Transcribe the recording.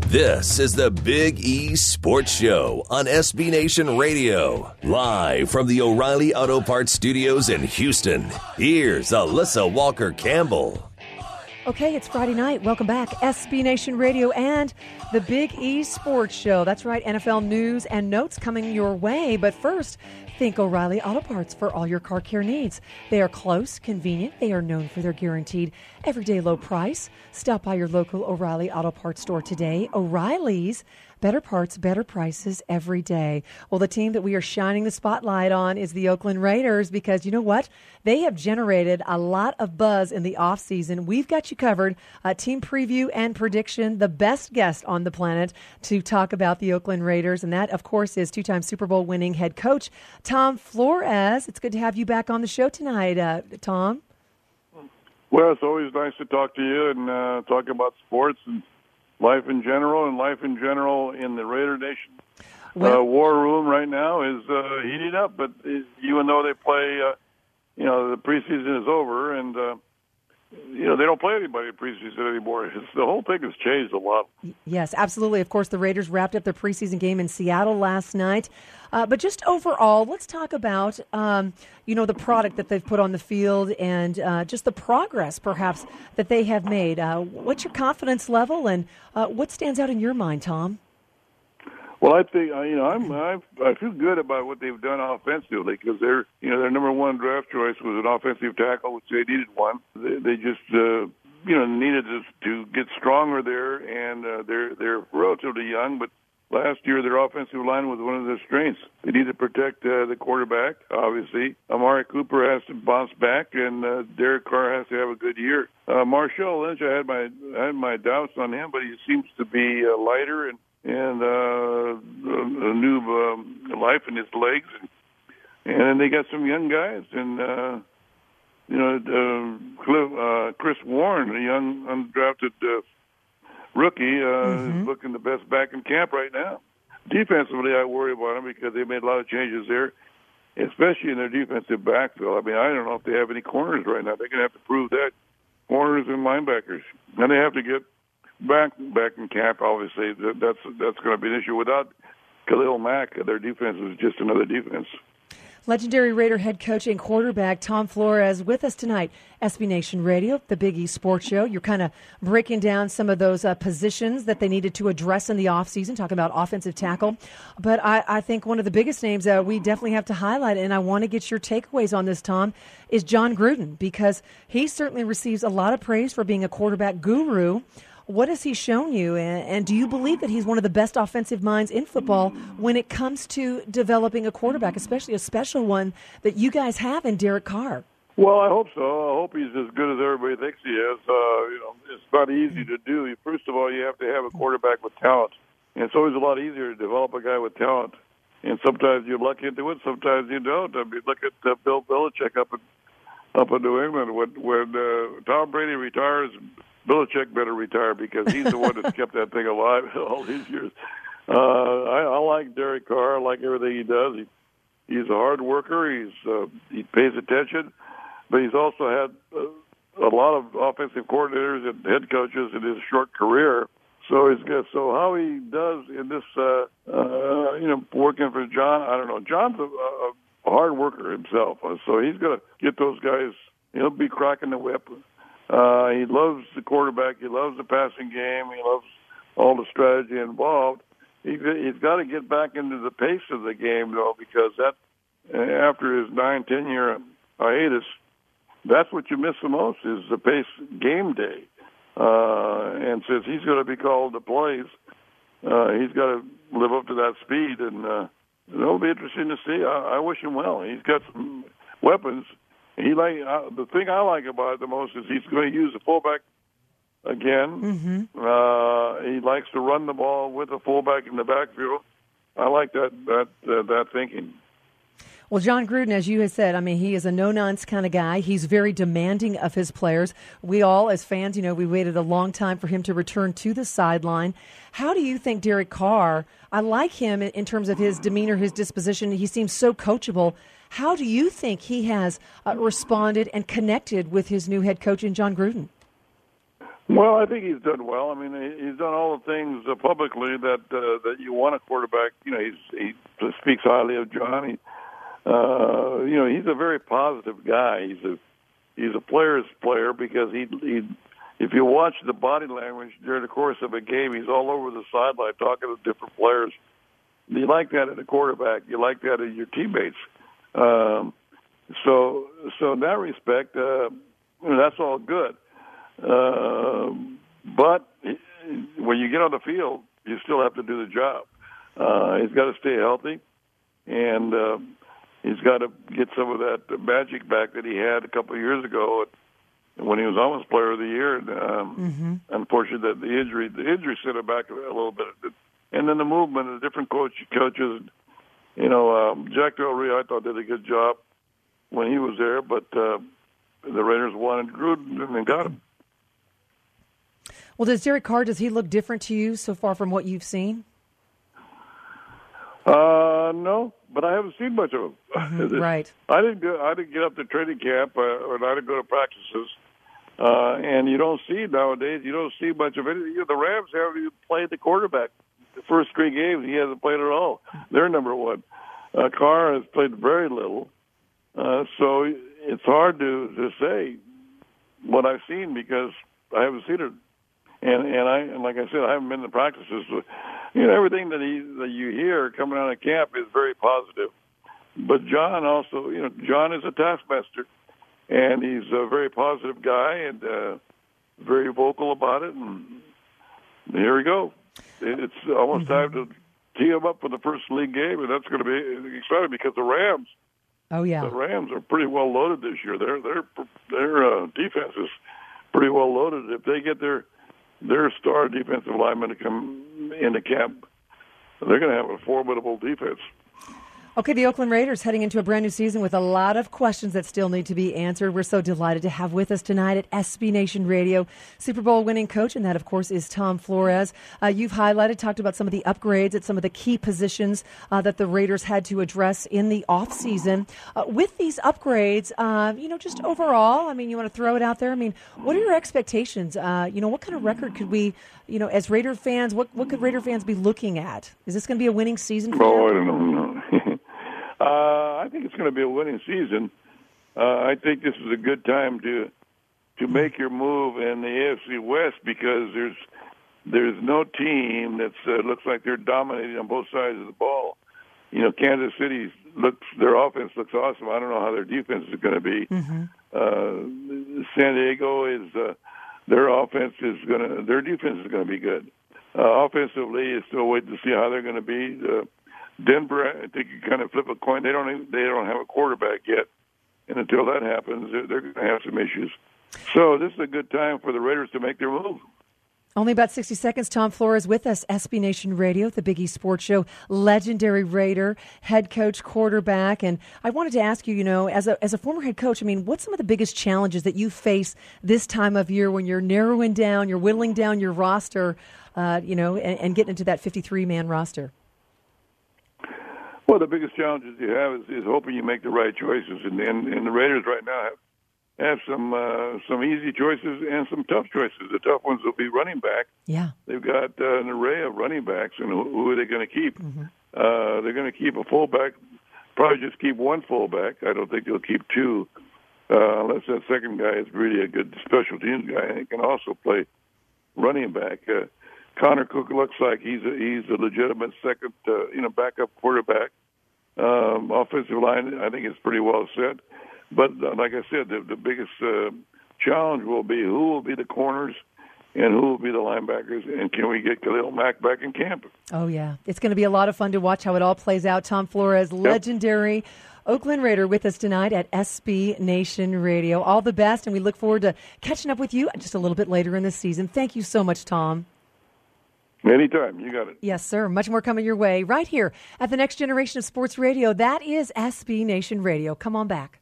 This is the Big E Sports Show on SB Nation Radio. Live from the O'Reilly Auto Parts Studios in Houston, here's Alyssa Walker-Campbell. Okay, it's Friday night. Welcome back. SB Nation Radio and the Big E Sports Show. That's right, NFL news and notes coming your way. But first, think O'Reilly Auto Parts for all your car care needs. They are close, convenient. They are known for their guaranteed everyday low price. Stop by your local O'Reilly Auto Parts store today. O'Reilly's, better parts, better prices every day. Well, the team that we are shining the spotlight on is the Oakland Raiders because you know what? They have generated a lot of buzz in the offseason. We've got you covered. Team preview and prediction, the best guest on the planet to talk about the Oakland Raiders. And that, of course, is two-time Super Bowl winning head coach Tom Flores. It's good to have you back on the show tonight, Tom. Well, it's always nice to talk to you and talk about sports and life in general in the Raider Nation. War room right now is heating up, but even though they play, the preseason is over, and they don't play anybody in preseason anymore. The whole thing has changed a lot. Yes, absolutely. Of course, the Raiders wrapped up their preseason game in Seattle last night. But just overall, let's talk about, the product that they've put on the field and just the progress, perhaps, that they have made. What's your confidence level and what stands out in your mind, Tom? Well, I think I feel good about what they've done offensively because their number one draft choice was an offensive tackle, which they needed one. They just needed to get stronger there, and they're relatively young, but last year their offensive line was one of their strengths. They need to protect the quarterback, obviously. Amari Cooper has to bounce back, and Derek Carr has to have a good year. Marshawn Lynch, I had my doubts on him, but he seems to be lighter and a new life in his legs, and they got some young guys, and Chris Warren, a young undrafted rookie, is looking the best back in camp right now. Defensively, I worry about them because they made a lot of changes there, especially in their defensive backfield. I mean, I don't know if they have any corners right now. They're going to have to prove that, corners and linebackers, and they have to get back in camp. Obviously, that's going to be an issue. Without Khalil Mack, their defense is just another defense. Legendary Raider head coach and quarterback Tom Flores with us tonight. SB Nation Radio, the Big E Sports Show. You're kind of breaking down some of those positions that they needed to address in the offseason, talking about offensive tackle. But I think one of the biggest names we definitely have to highlight, and I want to get your takeaways on this, Tom, is Jon Gruden, because he certainly receives a lot of praise for being a quarterback guru. What has he shown you, and do you believe that he's one of the best offensive minds in football when it comes to developing a quarterback, especially a special one that you guys have in Derek Carr? Well, I hope so. I hope he's as good as everybody thinks he is. It's not easy to do. First of all, you have to have a quarterback with talent, and it's always a lot easier to develop a guy with talent. And sometimes you luck into it, sometimes you don't. I mean, look at Bill Belichick up in New England. When Tom Brady retires, Belichick better retire because he's the one that's kept that thing alive all these years. I like Derek Carr. I like everything he does. He's a hard worker. He pays attention, but he's also had a lot of offensive coordinators and head coaches in his short career. So he's good. So how he does in this, working for John, I don't know. John's a hard worker himself, so he's going to get those guys. He'll be cracking the whip. He loves the quarterback. He loves the passing game. He loves all the strategy involved. He's got to get back into the pace of the game, though, because that after his 9-10 year hiatus, that's what you miss the most is the pace game day. And since he's going to be called to plays, he's got to live up to that speed, and it'll be interesting to see. I wish him well. He's got some weapons. The thing I like about it the most is he's going to use the fullback again. He likes to run the ball with a fullback in the backfield. I like that thinking. Well, Jon Gruden, as you had said, I mean, he is a no-nonsense kind of guy. He's very demanding of his players. We all, as fans, we waited a long time for him to return to the sideline. How do you think Derek Carr, I like him in terms of his demeanor, his disposition. He seems so coachable. How do you think he has responded and connected with his new head coach in Jon Gruden? Well, I think he's done well. I mean, he's done all the things publicly that you want a quarterback. You know, he speaks highly of John. You know, he's a very positive guy. He's a player's player because he if you watch the body language during the course of a game, he's all over the sideline talking to different players. You like that in a quarterback. You like that in your teammates. So in that respect, you know, that's all good. But when you get on the field, you still have to do the job. He's got to stay healthy, and he's got to get some of that magic back that he had a couple of years ago when he was almost Player of the Year. And, unfortunately, the injury set him back a little bit. And then the movement of the different coaches. You know, Jack Del Rio, I thought, did a good job when he was there, but the Raiders wanted Gruden and got him. Well, does Derek Carr, does he look different to you so far from what you've seen? No, but I haven't seen much of him. Right. I didn't get up to training camp, or I didn't go to practices. And you don't see nowadays. You don't see much of anything. You know, the Rams haven't even played the quarterback. The first 3 games, he hasn't played at all. They're number one. Carr has played very little, so it's hard to say what I've seen because I haven't seen it. And like I said, I haven't been to practices. So, you know, everything that you hear coming out of camp is very positive. But John also, you know, John is a taskmaster, and he's a very positive guy and very vocal about it. And here we go. It's almost time to tee him up for the first league game, and that's going to be exciting because the Rams. Oh yeah, the Rams are pretty well loaded this year. Their defense is pretty well loaded. If they get their star defensive lineman to come into camp, they're going to have a formidable defense. Okay, the Oakland Raiders heading into a brand new season with a lot of questions that still need to be answered. We're so delighted to have with us tonight at SB Nation Radio Super Bowl winning coach, and that, of course, is Tom Flores. You've talked about some of the upgrades at some of the key positions that the Raiders had to address in the offseason. With these upgrades, you know, just overall, I mean, you want to throw it out there? I mean, what are your expectations? You know, what kind of record could we, you know, as Raider fans, what could Raider fans be looking at? Is this going to be a winning season for them? Oh, I don't know. I think it's going to be a winning season. I think this is a good time to make your move in the AFC West because there's no team that looks like they're dominating on both sides of the ball. You know, Kansas City their offense looks awesome. I don't know how their defense is going to be. San Diego their defense is going to be good. Offensively, it's still waiting to see how they're going to be. Denver, I think you kind of flip a coin. They don't have a quarterback yet, and until that happens, they're going to have some issues. So this is a good time for the Raiders to make their move. Only about 60 seconds. Tom Flores with us, SB Nation Radio, the Big East Sports Show, legendary Raider, head coach, quarterback. And I wanted to ask you, you know, as a former head coach, I mean, what's some of the biggest challenges that you face this time of year when you're narrowing down, you're whittling down your roster, you know, and getting into that 53-man roster? Well, the biggest challenges you have is hoping you make the right choices, and the Raiders right now have some easy choices and some tough choices. The tough ones will be running back. Yeah, they've got an array of running backs, and who are they going to keep? They're going to keep a fullback, probably just keep one fullback. I don't think they'll keep two, unless that second guy is really a good special teams guy and he can also play running back. Connor Cook looks like he's a legitimate second, backup quarterback. Offensive line, I think, is pretty well set. But like I said, the biggest challenge will be who will be the corners and who will be the linebackers, and can we get Khalil Mack back in camp? Oh, yeah. It's going to be a lot of fun to watch how it all plays out. Tom Flores, legendary Oakland Raider, with us tonight at SB Nation Radio. All the best, and we look forward to catching up with you just a little bit later in the season. Thank you so much, Tom. Anytime. You got it. Yes, sir. Much more coming your way right here at the Next Generation of Sports Radio. That is SB Nation Radio. Come on back.